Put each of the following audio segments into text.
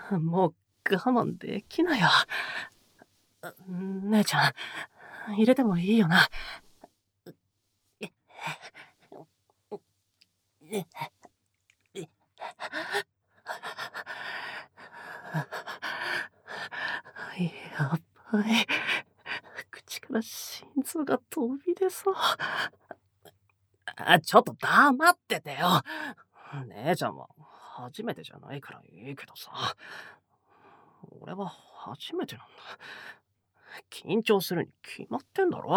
もう我慢できないよ。姉ちゃん、入れてもいいよな。やばい。口から心臓が飛び出そう。ちょっと黙っててよ。姉ちゃんは初めてじゃないからいいけどさ。俺は初めてなんだ。緊張するに決まってんだろ。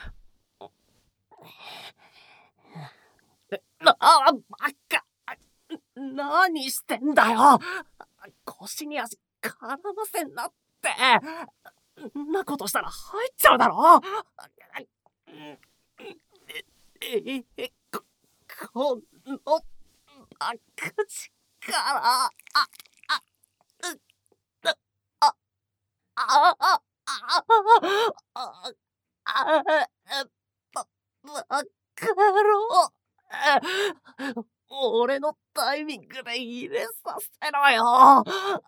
バカ。何してんだよ。腰に足絡ませんなって。んなことしたら入っちゃうだろ。この口からバカ野郎。俺のタイミングで入れさせろよ。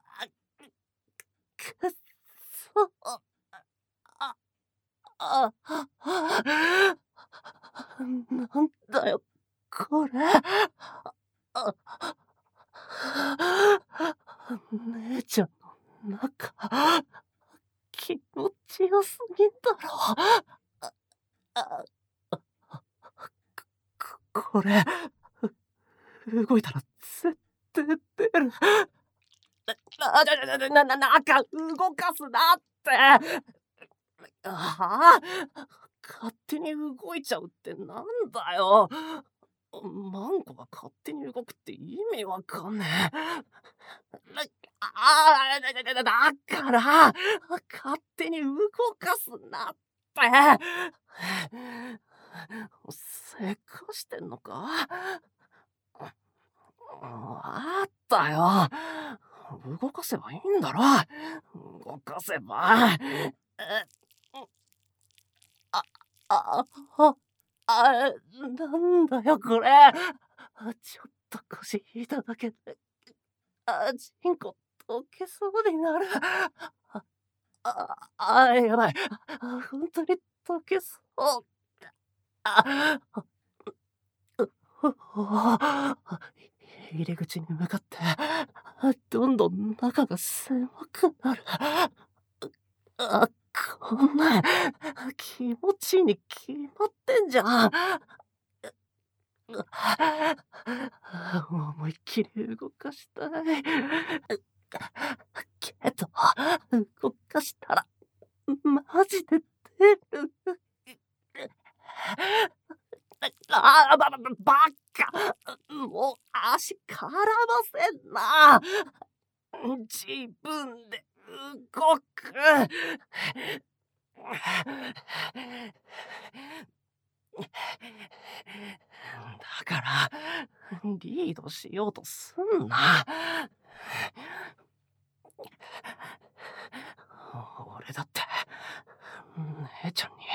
くっそ。なんだよこれ。姉ちゃんの中気持ちよすぎんだろ。これ動いたら絶対出る。中動かすなって。勝手に動いちゃうってなんだよ。マンコが勝手に動くって意味わかんねえ。だから勝手に動かすなって。せかしてんのか。あったよ。動かせばいいんだろ。動かせば。なんだよこれ。ちょっと腰引いただけでチンコ溶けそうになる。やばい。本当に溶けそう。入り口に向かってどんどん中が狭くなる。こんなん気持ちいいに決まってんじゃん。思いっきり動かしたい。けど動かしたらマジで出る。バカ。もう足絡ませんな。自分で動く。だからリードしようとすんな。俺だって姉ちゃんに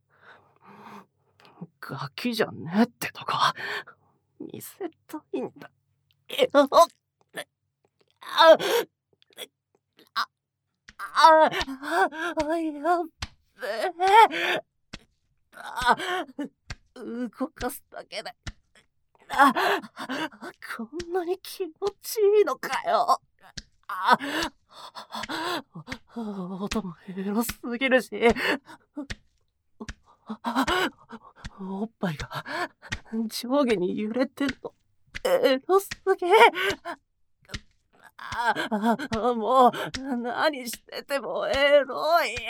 ガキじゃねえってとこ見せたいんだよ。やっべえ。動かすだけでこんなに気持ちいいのかよ。音もエロすぎるし、おっぱいが上下に揺れてるのエロすげえ。もう何しててもエロい。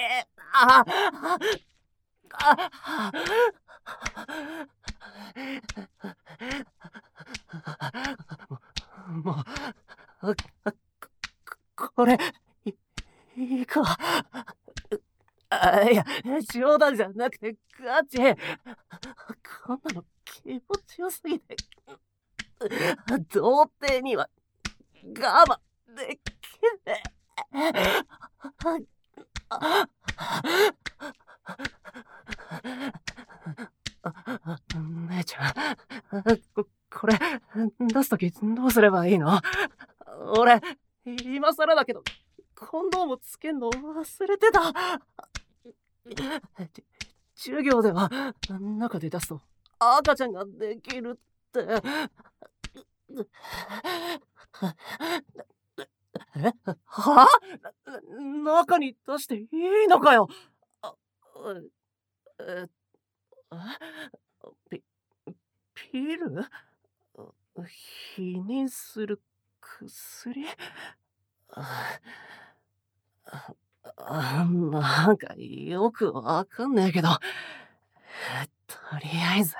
もうこれいいか。いや冗談じゃなくてガチ。こんなの気持ちよすぎて童貞には我慢できねえ。姉ちゃん、これ出すときどうすればいいの？俺今更からだけど、コンドームつけんの忘れてた。授業では中で出すと赤ちゃんができるって。は中に出していいのかよ。えピピル？否認する薬？なんかよくわかんねえけど、とりあえず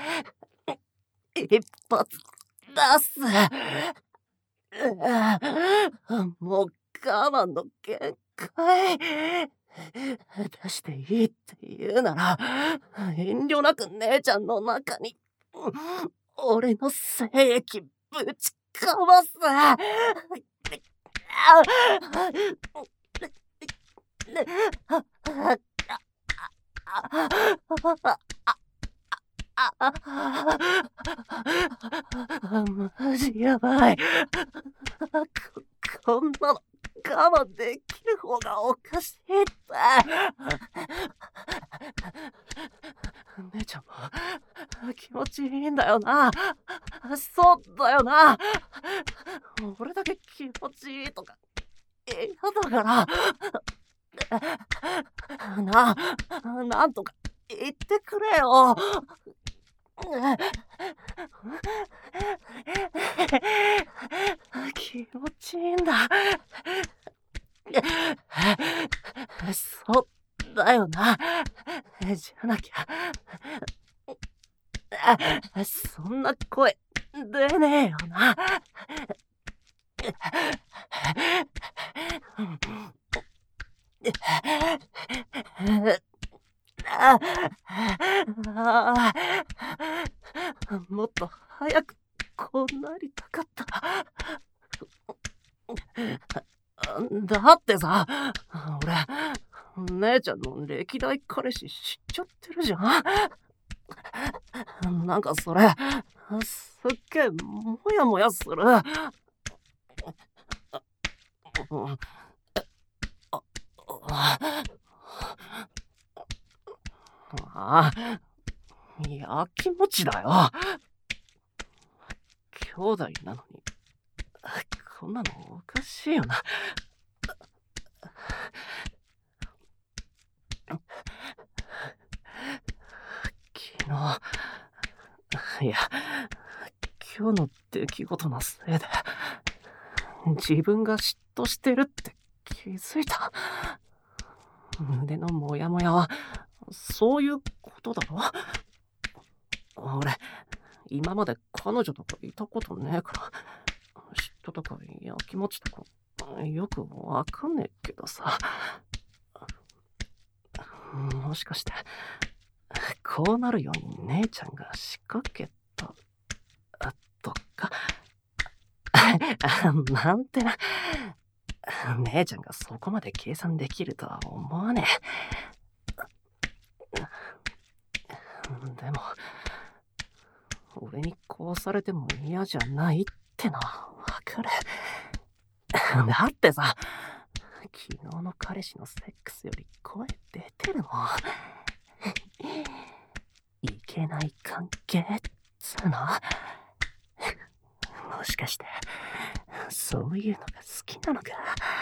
一発出す。もう我慢の限界。出していいって言うなら、遠慮なく姉ちゃんの中に俺の精液ぶちかます。マジやばい。こんなの我慢できる方がおかしいって。姉ちゃんも気持ちいいんだよな。そうだよな。俺だけ気持ちいいとか嫌だからなんとか言ってくれよ。気持ちいいんだ。そうだよな。じゃなきゃそんな声出ねえよな。もっと早くこうなりたかった。だってさ、俺姉ちゃんの歴代彼氏知っちゃってるじゃん。なんかそれすっげえモヤモヤする。やきもちだよ。兄弟なのにこんなのおかしいよな。昨日、いや今日の出来事のせいで自分が嫉妬してるって気づいた。胸のモヤモヤはそういうことだろ。俺今まで彼女とかいたことねえから嫉妬とかやきもちとかよくわかんねえけどさ。もしかしてこうなるように姉ちゃんが仕掛けたとかなんてな。姉ちゃんがそこまで計算できるとは思わねえ。でも俺にこうされても嫌じゃないってのはわかる。だってさ、昨日の彼氏のセックスより声出てるもん。いけない関係っつうの。もしかしてそういうのが好きなのか。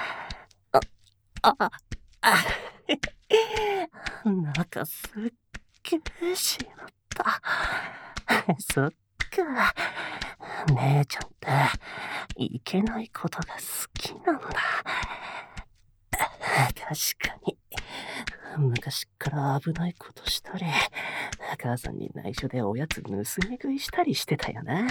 なんかすっげえしまった。そっか、姉ちゃんっていけないことが好きなんだ。確かに昔から危ないことしたり、母さんに内緒でおやつ盗み食いしたりしてたよな。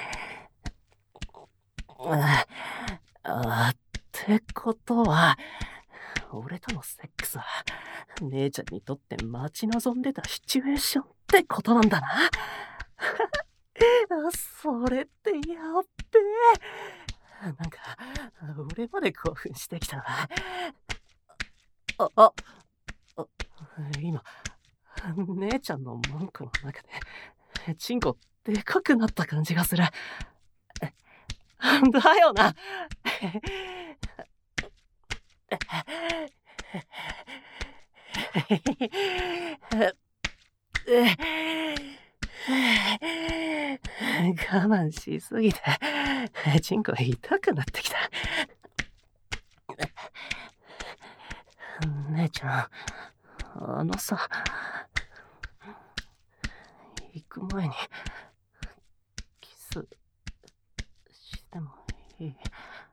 ってことは俺とのセックスは姉ちゃんにとって待ち望んでたシチュエーションってことなんだな。それってやっべえ。なんか俺まで興奮してきたわ。今姉ちゃんの文句の中でチンコでかくなった感じがする。だよな。 我慢しすぎて、チンコ痛くなってきた。姉ちゃん、さ、行く前に、キス、してもいい？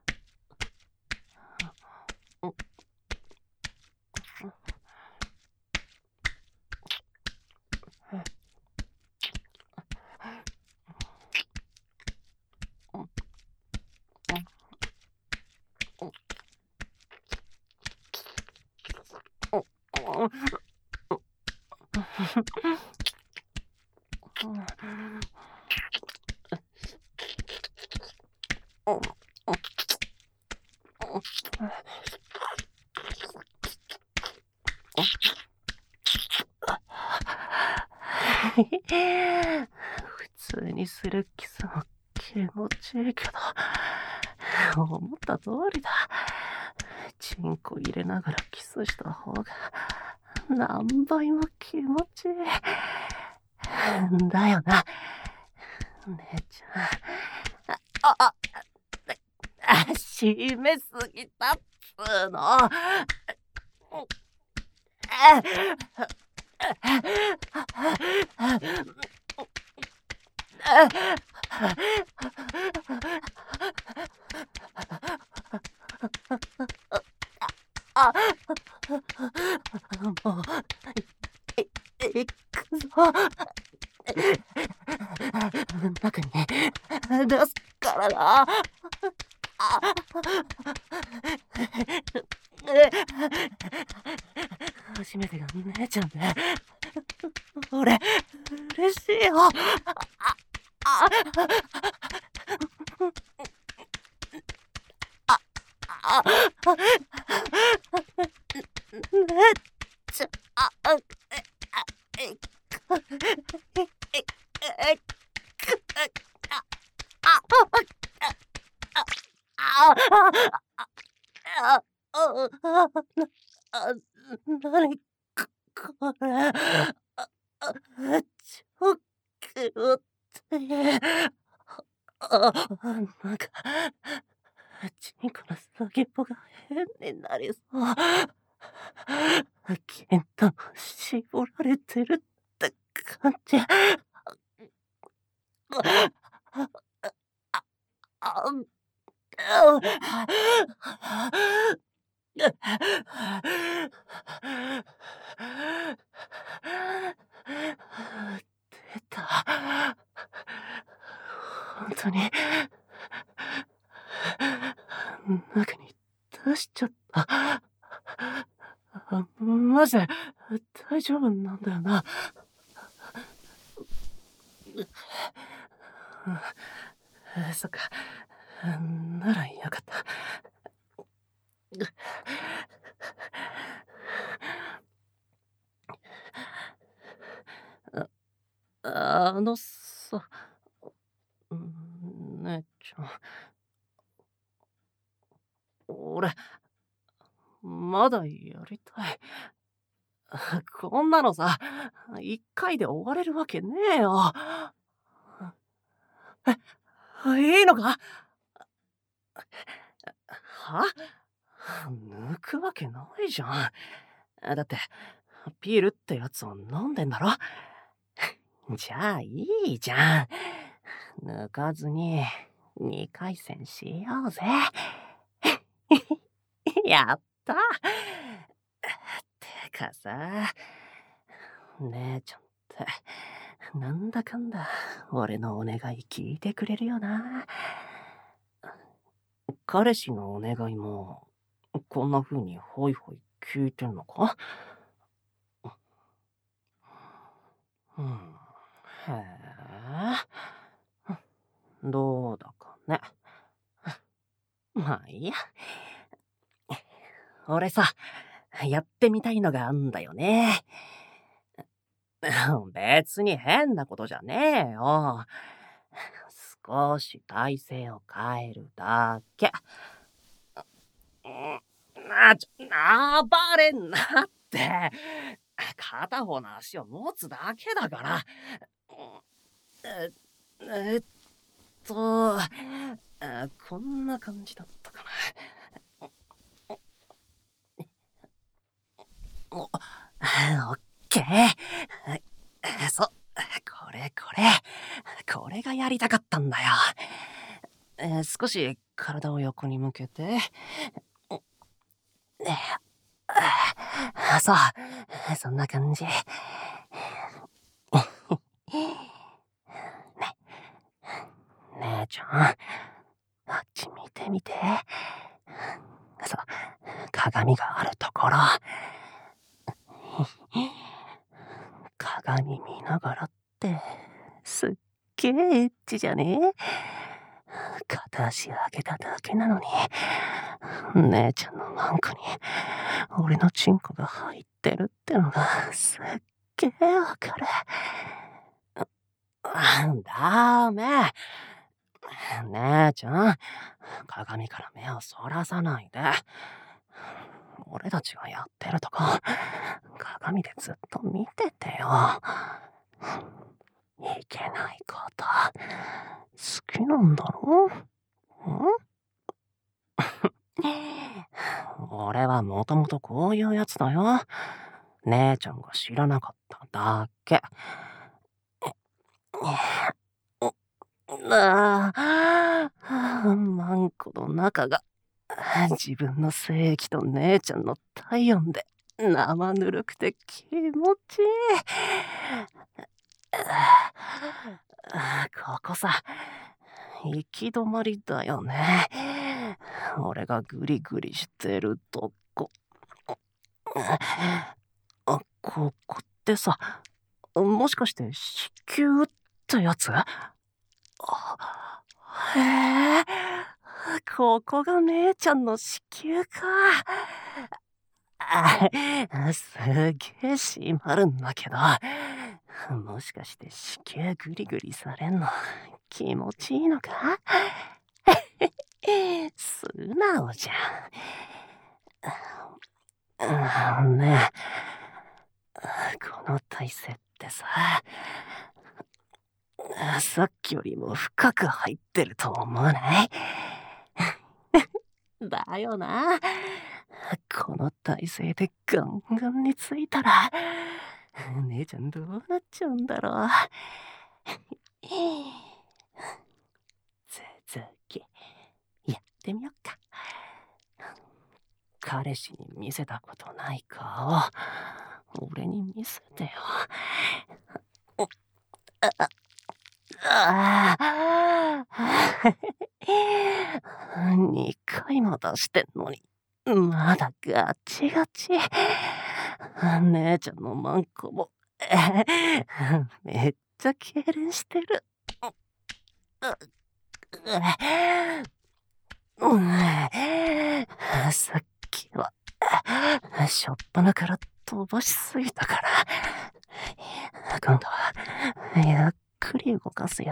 普通にするキスも気持ちいいけど、思った通りだ。チンコ入れながらキスした方が何倍も気持ちいい。だよな、姉ちゃん。締めすぎたっつーの。もう、行くぞ。中に出すからな。初めてが姉ちゃんで、俺、嬉しいよ。姉ちゃん、なにこれ。超気持ちいい。なんか、チンコの先っぽが変になりそう。金玉絞られてるって感じ。出た。本当に中に出しちゃった。マジで大丈夫なんだよな。そっか。ならよかった。さ、姉ちゃん、俺、まだやりたい。こんなのさ、一回で終われるわけねえよ。いいのか？は？抜くわけないじゃん。だって、ピールってやつを飲んでんだろ？じゃあいいじゃん。抜かずに2回戦しようぜ。やった。てかさ、姉ちゃんってなんだかんだ俺のお願い聞いてくれるよな。彼氏のお願いもこんな風にホイホイ聞いてんのか？うん、へえ、どうだかね。まあいいや。俺さ、やってみたいのがあんだよね。別に変なことじゃねえよ。少し体勢を変えるだけ。 暴れんなって。片方の足を持つだけだから。え、えっと、こんな感じだったかな。オッケー。これがやりたかったんだよ。少し体を横に向けて。そう、そんな感じ。姉ちゃん、あっち見てみて。そう、鏡があるところ。鏡見ながらって、すっげえエッチじゃねえ？片足上げただけなのに、姉ちゃんのマンコに、俺のチンコが入ってるってのが、すっげえわかる。ダメ。姉ちゃん、鏡から目をそらさないで。俺たちがやってるとこ、鏡でずっと見ててよ。いけないこと、好きなんだろ？俺はもともとこういうやつだよ。姉ちゃんが知らなかっただけ。マンコの中が自分の精液と姉ちゃんの体温で生ぬるくて気持ちいい。ここさ、行き止まりだよね。俺がグリグリしてるとこ。ここってさ、もしかして子宮ってやつ？へえ、ここが姉ちゃんの子宮か。すげえ締まるんだけど、もしかして子宮グリグリされんの気持ちいいのか？素直じゃん。ねえ、この体勢ってさ、さっきよりも深く入ってると思わない？だよな。この体勢でガンガンについたら、姉ちゃんどうなっちゃうんだろう。続き、やってみよっか。彼氏に見せたことない顔、俺に見せてよ。2回も出してんのに、まだガチガチ。姉ちゃんのマンコも、めっちゃ痙攣してる。さっきは、しょっぱなから飛ばしすぎたから。今度は、ゆっくり動かすよ。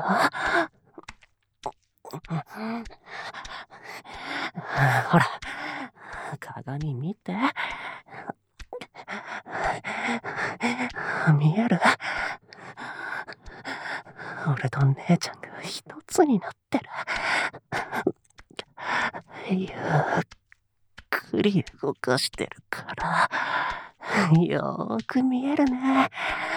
ほら、鏡見て。見える？俺と姉ちゃんが一つになってる。ゆっくり動かしてるから、よーく見えるね。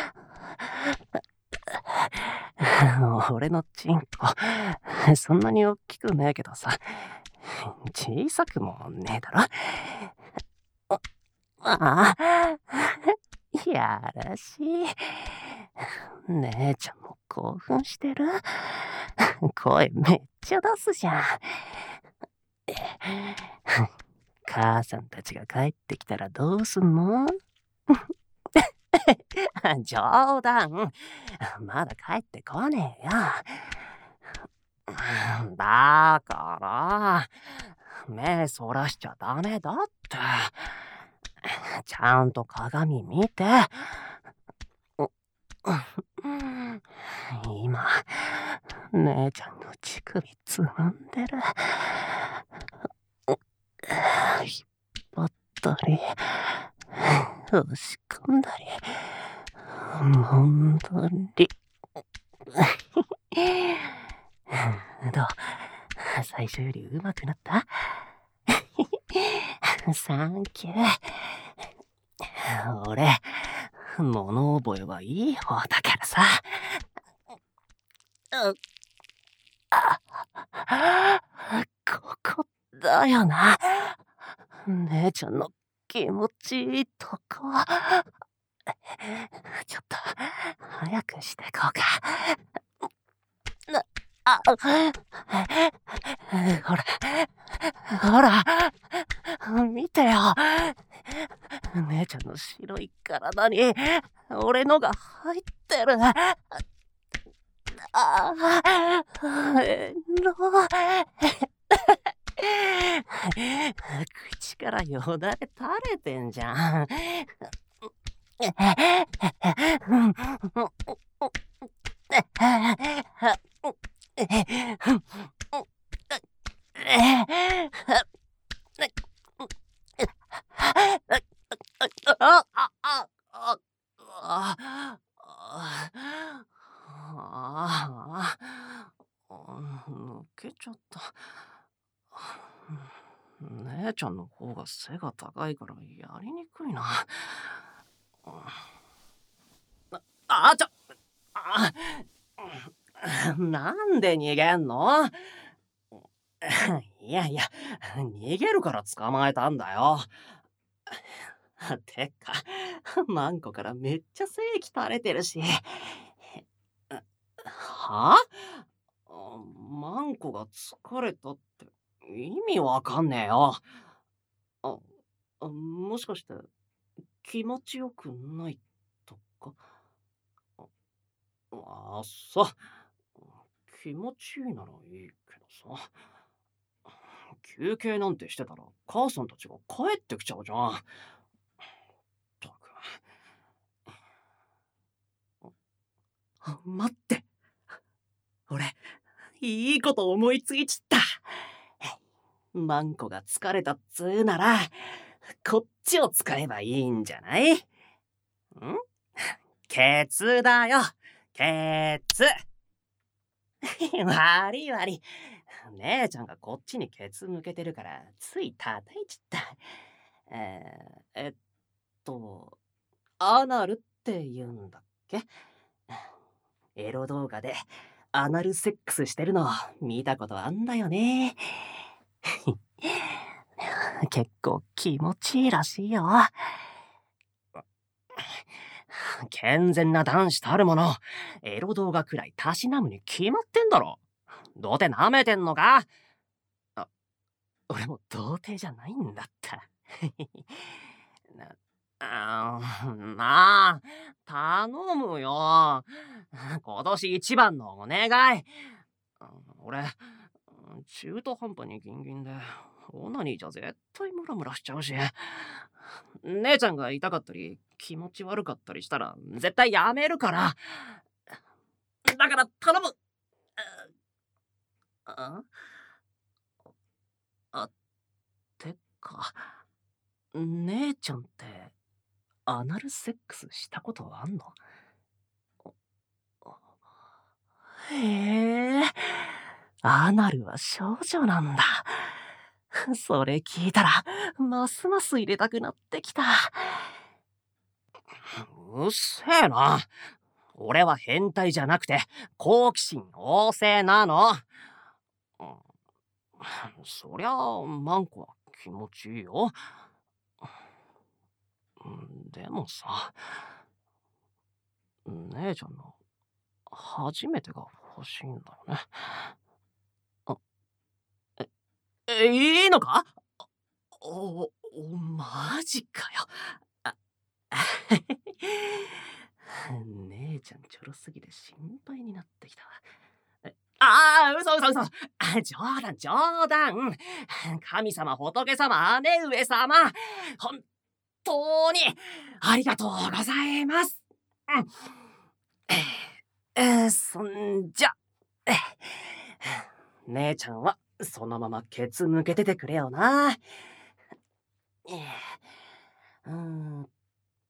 俺のチンコ、そんなに大きくねえけどさ、小さくもねえだろ。ああ、やらしい。姉ちゃんも興奮してる？声めっちゃ出すじゃん。母さんたちが帰ってきたらどうすんの？冗談。まだ帰ってこねえよ。だから、目そらしちゃダメだって。ちゃんと鏡見て。今、姉ちゃんの乳首つまんでる。引っ張っ押し込んだり、揉んだり。どう？最初より上手くなった？サンキュー。俺、物覚えはいい方だからさ。ここだよな。姉ちゃんの気持ちいいとこ。ちょっと、早くしてこうか。ほら、ほら、見てよ。姉ちゃんの白い体に、俺のが入ってる。口からよだれ垂れてんじゃん。抜けちゃった。姉ちゃんの方が背が高いからやりにくいな。なんで逃げんの？いやいや、逃げるから捕まえたんだよ。てか、マンコからめっちゃ精液垂れてるし。はマンコが疲れたって意味わかんねえよ。もしかして気持ちよくないとか？そう。気持ちいいならいいけどさ。休憩なんてしてたら母さんたちが帰ってきちゃうじゃん。ったく。待って。俺、いいこと思いついちった。マンコが疲れたっつうなら、こっちを使えばいいんじゃない？ケツだよ。ケツ。悪い悪い。姉ちゃんがこっちにケツ向けてるからつい叩いちった。アナルって言うんだっけ？エロ動画でアナルセックスしてるの見たことあんだよね。結構気持ちいいらしいよ。健全な男子たるもの、エロ動画くらいたしなむに決まってんだろ。どうて舐めてんのか？俺も童貞じゃないんだった。なあ、頼むよ。今年一番のお願い。俺、中途半端にギンギンで、オナニーじゃ絶対ムラムラしちゃうし、姉ちゃんが痛かったり、気持ち悪かったりしたら、絶対やめるから。だから頼む。てか、姉ちゃんって、アナルセックスしたことあんの？へえ、アナルは少女なんだ。それ聞いたら、ますます入れたくなってきた。うっせえな。俺は変態じゃなくて、好奇心旺盛なの。そりゃあ、マンコは気持ちいいよ。でもさ、姉ちゃんの初めてが欲しいんだよね。いいのか？マジかよ。あ姉ちゃんちょろすぎて心配になってきたわ。嘘嘘嘘。冗談冗談。神様、仏様、姉上様。本当にありがとうございます。そんじゃ、姉ちゃんはそのままケツ向けててくれよな。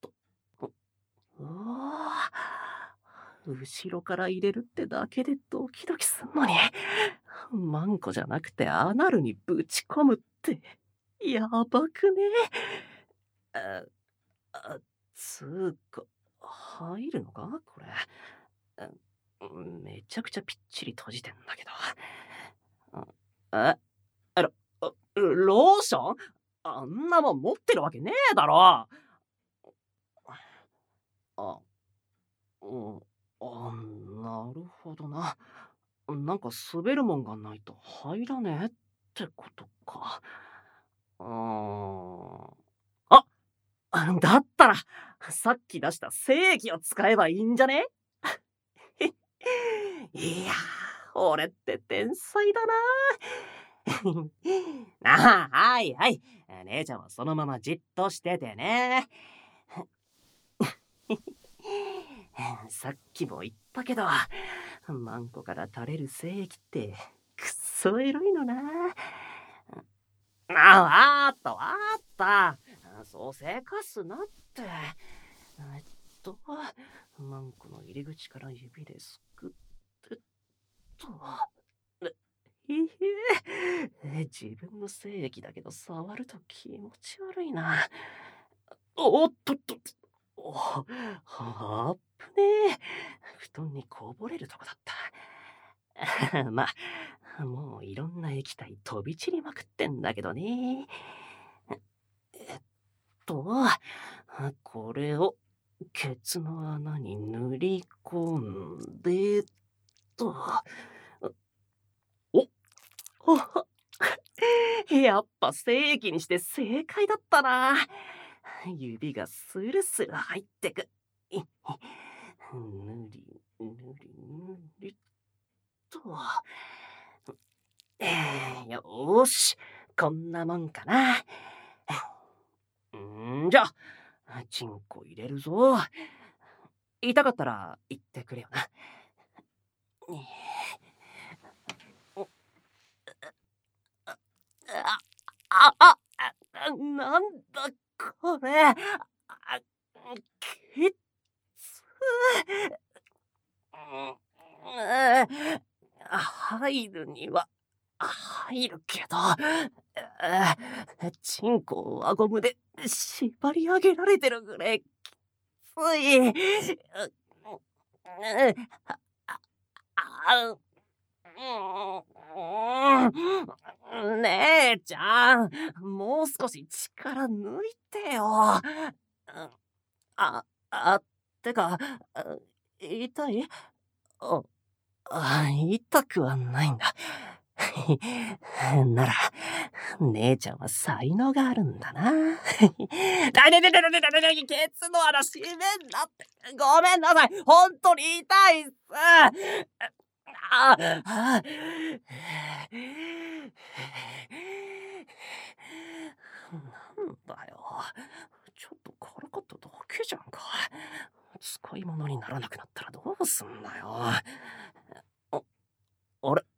うわ後ろから入れるってだけでドキドキすんのに、マンコじゃなくてアナルにぶち込むって、やばくね？あ、つうか、入るのかこれ。めちゃくちゃぴっちり閉じてんだけど。え、ローション？あんなもん持ってるわけねえだろ。あ、うん、なるほどな。なんか滑るもんがないと入らねえってことか。うーん。あ、だったら、さっき出した精液を使えばいいんじゃね？いや俺って天才だな。はいはい。姉ちゃんはそのままじっとしててね。さっきも言ったけど、マンコから垂れる精液ってくっそエロいのな。わーった。そうせかすなって。マンコの入り口から指ですくってと。自分の精液だけど触ると気持ち悪いな。おっとっとっと。あっぶねえ。布団にこぼれるとこだった。まあ、もういろんな液体飛び散りまくってんだけどね。えっと、これをケツの穴に塗り込んでと。おやっぱ正規にして正解だったな。指がスルスル入ってく。ぬりぬりぬりと。よーし、こんなもんかな。じゃあ、チンコ入れるぞ。痛かったら言ってくれよな。なんだこれ。きつ。入るには入るけど、チンコを輪ゴムで縛り上げられてるぐらいきつい。姉ちゃん、もう少し力抜いてよ。てか、痛い？痛くはないんだ。なら、姉ちゃんは才能があるんだな。ケツの穴閉めんなって。ごめんなさい。本当に痛いっす。なんだよ。ちょっとからかっただけじゃんか。使い物にならなくなったらどうすんだよ。あれ？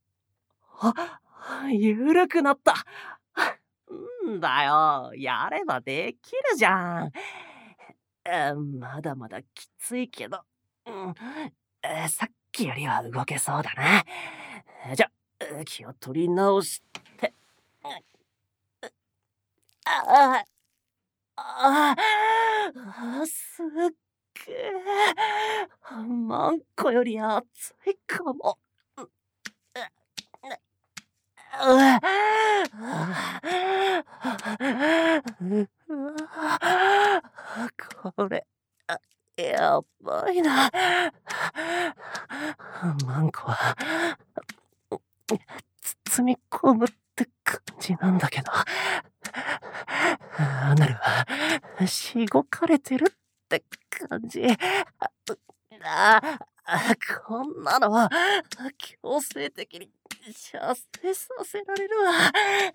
緩くなった。んだよ。やればできるじゃん。まだまだきついけど、さっきよりは動けそうだな。じゃ、気を取り直して。ああすっげえ。マンコより熱いかも。これ、やばいな。マンコは、包み込むって感じなんだけど、アナルは、しごかれてるって感じ。こんなのは、強制的に射精させられるわ。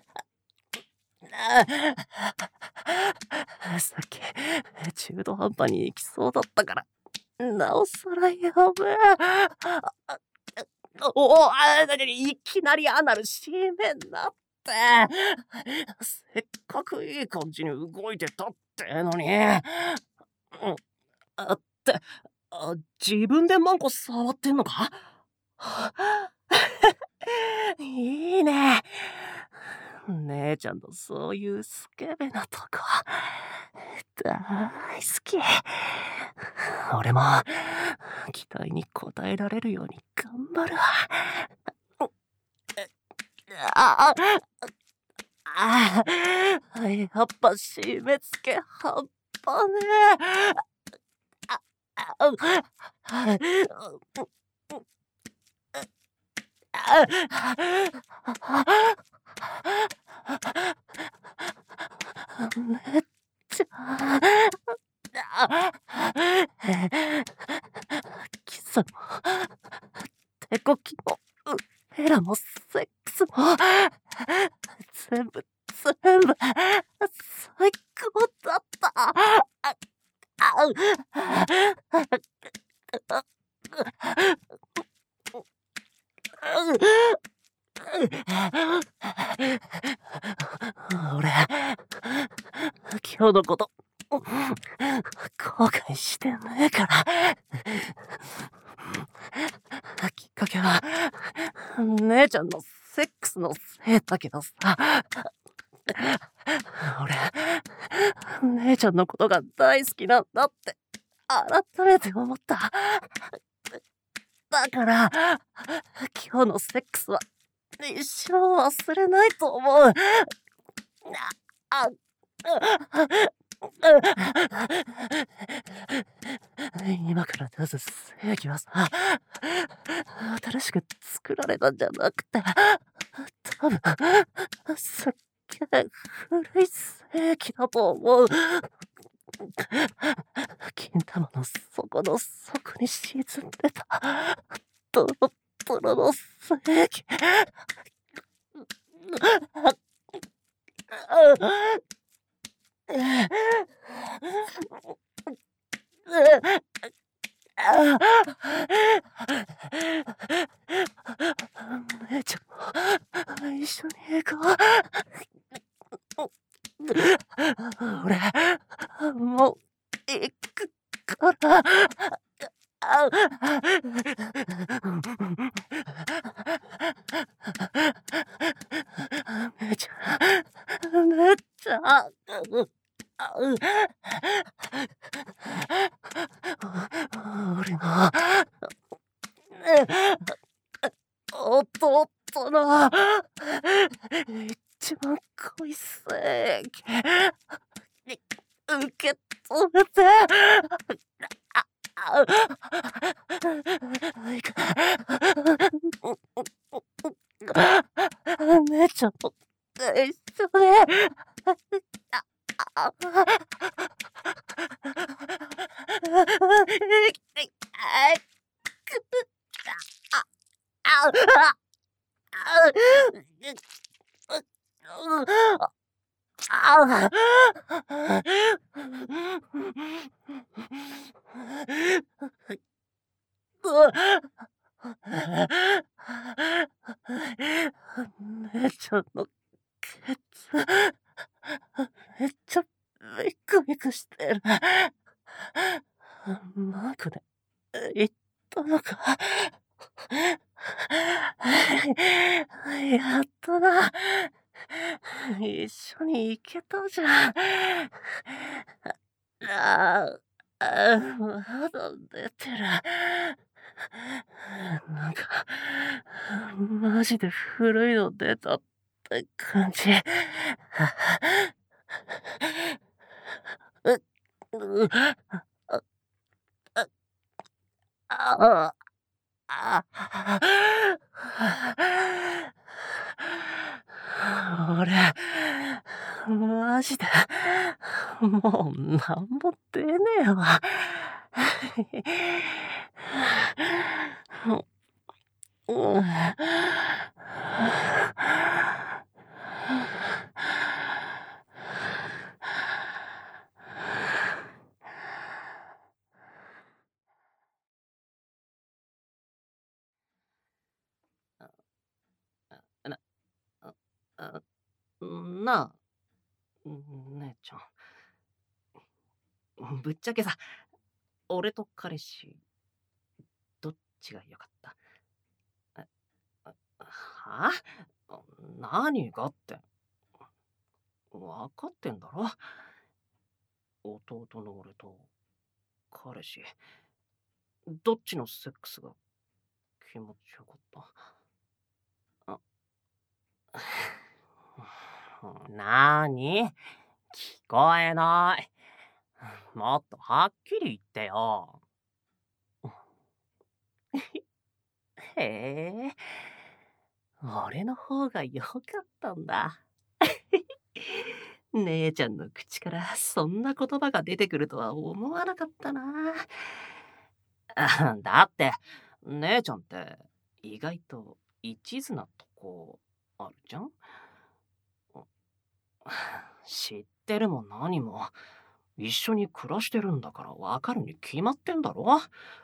さっき、中途半端に行きそうだったから、なおさらやべえ。いきなりアナル閉めんなって。せっかくいい感じに動いてたってのに。 自分でマンコ触ってんのか？いいね。姉ちゃんのそういうスケベなとこ、大好き。俺も、期待に応えられるように頑張るわ。ああ、やっぱ締め付け半端ねえ。あ、あ、めっちゃ、キスも、手こきも、エラも、セックスも、全部、全部、最高だった。俺、今日のこと、後悔してねえから。きっかけは、姉ちゃんのセックスのせいだけどさ。俺、姉ちゃんのことが大好きなんだって、改めて思った。だから、今日のセックスは、一生忘れないと思う。あ、今から出す正義はさ、新しく作られたんじゃなくて、多分、すっげえ古い正義だと思う。金玉の底の底に沈んでた、ドロッドロの正義。姉ちゃんも一緒に行こう。俺、もう行くから。姉ちゃん、姉ちゃん。俺の弟の一番恋正義受け止めて。姉ちゃんも一緒で。姉ちゃんのケツ、めっちゃビクビクしてる。マークで言ったのか。やっとな。一緒に行けたじゃん。まだ出てる。なんか、マジで古いの出たって感じ。う、あ、あ、俺、マジで、もうなんも出ねえわ。うん。な、あ、なあ、姉ちゃん。ぶっちゃけさ、 俺と彼氏、どっちが良かった？はぁ？何がって。わかってんだろ？弟の俺と彼氏、どっちのセックスが気持ちよかった？なーに？聞こえない。もっとはっきり言ってよ。へえ、俺の方が良かったんだ。姉ちゃんの口からそんな言葉が出てくるとは思わなかったな。だって、姉ちゃんって意外と一途なとこあるじゃん。知ってるも何も、一緒に暮らしてるんだからわかるに決まってんだろ。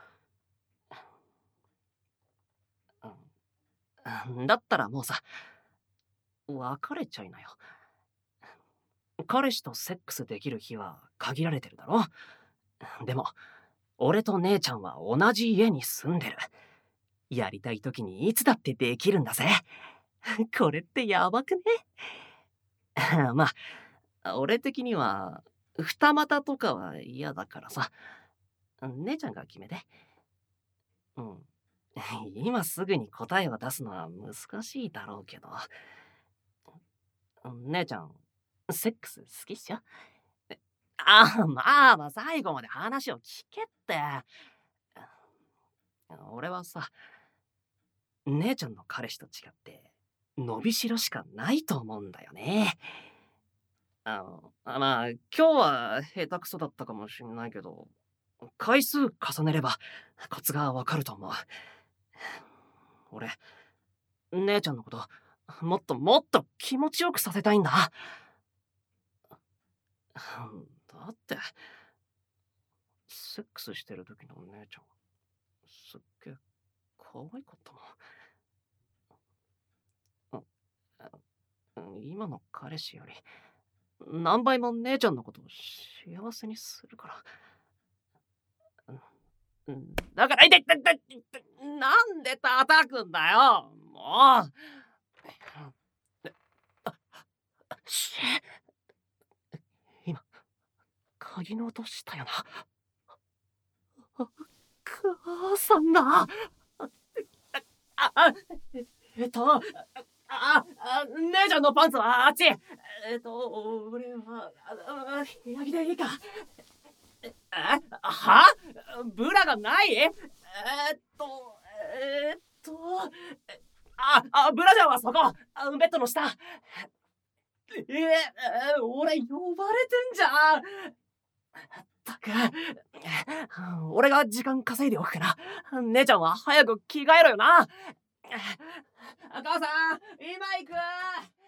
だったらもうさ、別れちゃいなよ。彼氏とセックスできる日は限られてるだろ。でも、俺と姉ちゃんは同じ家に住んでる。やりたい時にいつだってできるんだぜ。これってやばくね？まあ、俺的には、二股とかは嫌だからさ。姉ちゃんが決めて。うん。今すぐに答えを出すのは難しいだろうけど。姉ちゃん、セックス好きっしょ？まあまあ、最後まで話を聞けって。俺はさ、姉ちゃんの彼氏と違って、伸びしろしかないと思うんだよね。まあ、今日は下手くそだったかもしんないけど、回数重ねればコツがわかると思う。俺、姉ちゃんのこと、もっともっと気持ちよくさせたいんだ。だって、セックスしてる時の姉ちゃん、すっげえ可愛かったもん。今の彼氏より、何倍も姉ちゃんのことを幸せにするから。だから、なんで叩くんだよ、もう。今、鍵の音したよな。母さんだ。あ、えっと、姉ちゃんのパンツはあっち。俺は、部屋着でいいか。は？ブラがない？ブラジャーはそこ。ベッドの下。俺呼ばれてんじゃん。ったく、俺が時間稼いでおくから、姉ちゃんは早く着替えろよな。母さん、今行く。